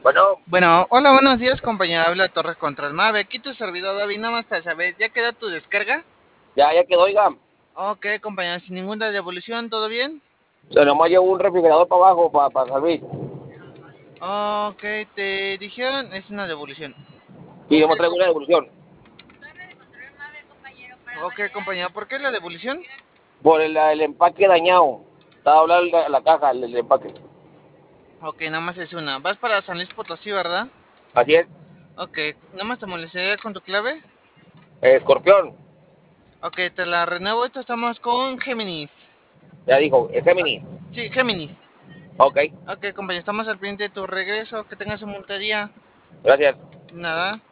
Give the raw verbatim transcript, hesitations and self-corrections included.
Bueno, Bueno, hola, buenos días, compañera. Habla Torres Control Mave. Aquí tu servidor David, nada más para saber, ¿ya queda tu descarga? ya, ya quedó, oiga. Ok, compañera, sin ninguna devolución, ¿todo bien? Se nomás llevo un refrigerador para abajo para, para servir. Ok, te dijeron, es una devolución. Y Ok, nomás traigo com- una devolución. ok, compañera, ¿por qué la devolución? Por el, el empaque dañado. Estaba hablando la, la caja, el, el empaque. Ok, nada más es una. Vas para San Luis Potosí, ¿verdad? Así es. Ok, nada más te molestaría con tu clave. Eh, escorpión. Ok, te la renuevo. Esto estamos con Géminis. Ya dijo, es Ah, Gemini. sí, Géminis. Ok, Ok, compañero, estamos al pendiente de tu regreso. Que tengas un buen día. gracias. Nada.